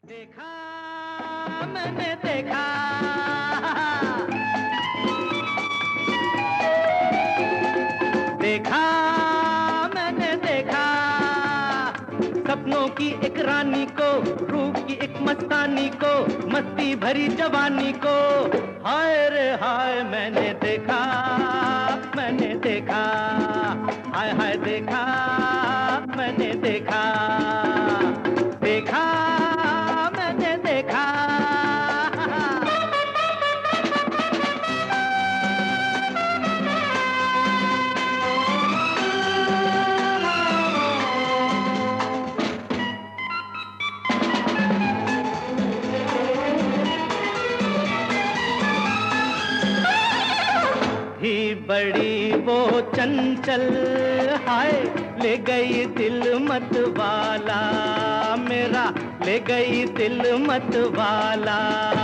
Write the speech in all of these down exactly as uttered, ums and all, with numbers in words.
देखा मैंने देखा देखा मैंने देखा सपनों की एक रानी को, रूप की एक मस्तानी को, मस्ती भरी जवानी को। हाय रे हाय मैंने देखा, मैंने देखा, हाय हाय देखा मैंने देखा, देखा मैंने देखा। ही बड़ी वो चंचल, हाय ले गई दिल मत वाला मेरा, ले गई दिल मत वाला।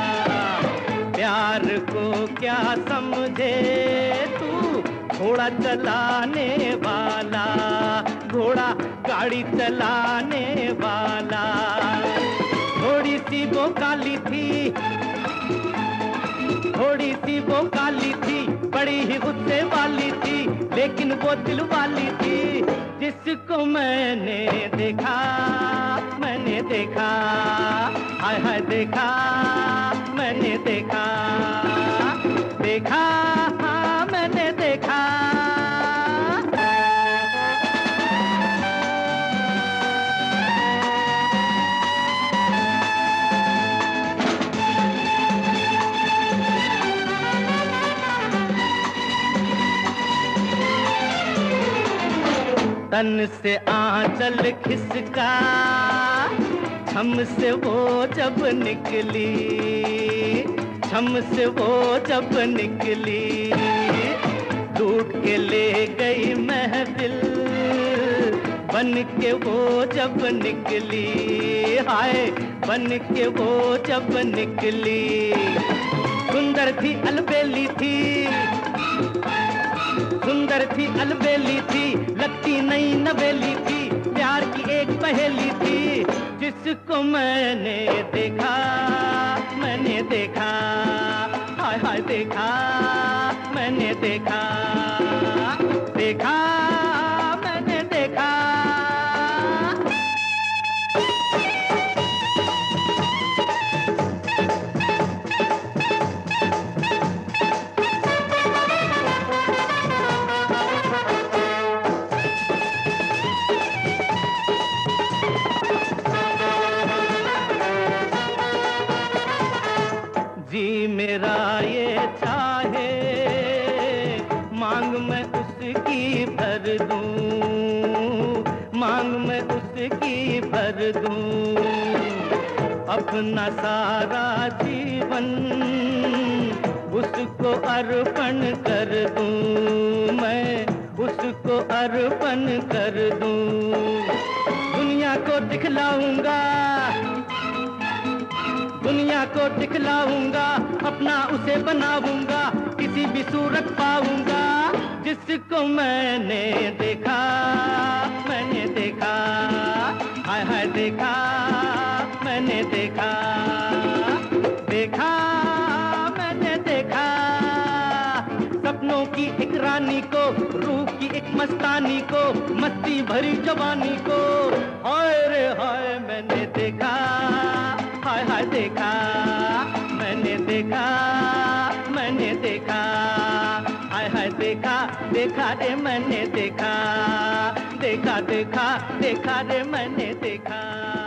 प्यार को क्या समझे तू, घोड़ा चलाने वाला, घोड़ा गाड़ी चलाने वाला। थोड़ी सी वो काली थी, थोड़ी सी वो काली थी, बड़ी ही गुस्से वाली थी, लेकिन वो दिल वाली थी जिसको मैंने देखा, मैंने देखा, हाय हाय देखा मैंने देखा, देखा हाँ मैंने देखा। तन से आंचल खिसका, छम से वो जब निकली, छम से वो जब निकली, लूट के ले गई महफिल, बन के वो जब निकली, हाय बन के वो जब निकली। सुंदर थी अलबेली थी, सुंदर थी अलबेली थी, लगती नई नवेली थी, प्यार की एक पहेली थी जिसको मैंने देखा, मैंने देखा, हाय हाय देखा मैंने देखा, देखा मैंने देखा। जी मेरा ये चाहे मांग मैं उसकी भर दूं, मांग मैं उसकी भर दूं। अपना सारा जीवन उसको अर्पण कर दूं, मैं उसको अर्पण कर दूं। दुनिया को दिखलाऊंगा, दुनिया को दिखलाऊंगा, अपना उसे बनाऊंगा, किसी भी सूरत पाऊंगा जिसको मैंने देखा, मैंने देखा, हाय हाय देखा मैंने देखा, देखा मैंने देखा। सपनों की एक रानी को, रूप की एक मस्तानी को, मस्ती भरी जवानी को। हाय रे हाय मैंने देखा, हाय हाय देखा मैंने देखा, मैंने देखा, हाय हाय देखा, देखा रे मैंने देखा, देखा देखा देखा रे मैंने देखा।